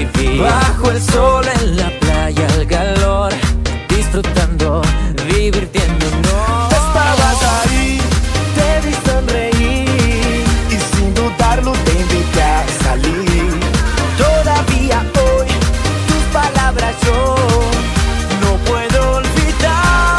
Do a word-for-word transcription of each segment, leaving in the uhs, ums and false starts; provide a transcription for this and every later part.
vivir. Bajo el sol, en la playa, el calor, disfrutando, divirtiéndonos. Estabas ahí, te vi sonreír y sin dudarlo te invité a salir. Todavía hoy tus palabras yo no puedo olvidar.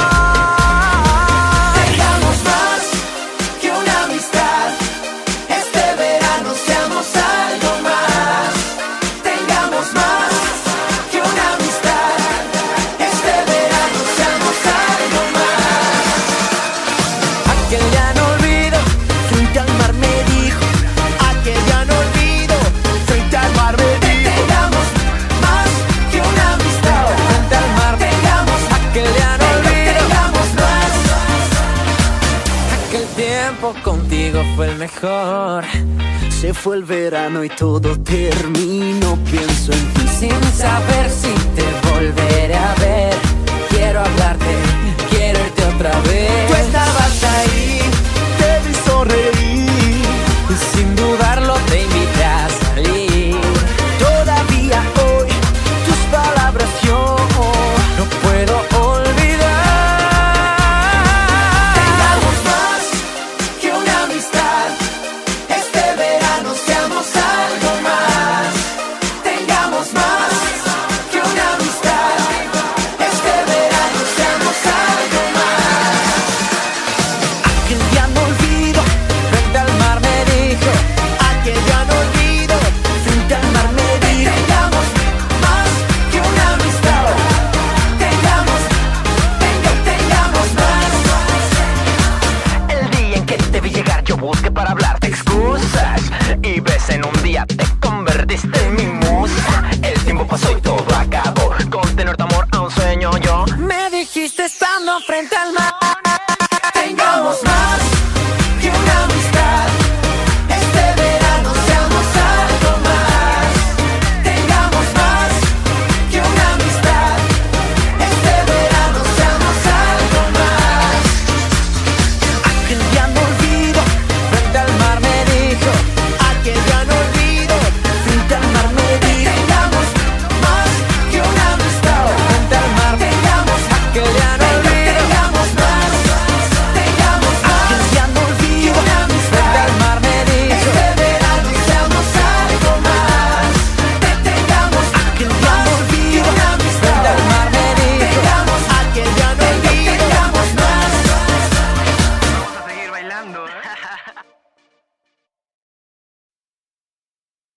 Tengamos más que una amistad, este verano seamos algo más. Tengamos más que una amistad, este verano seamos algo más. Aquel ya no olvido, frente al mar me dijo. Aquel ya no olvido, frente al mar me dijo. Tengamos más que una amistad, Frente al mar, tengamos aquel ya no olvido. tengamos más. Aquel tiempo contigo fue el mejor. Se fue el verano y todo terminó, pienso en ti Sin saber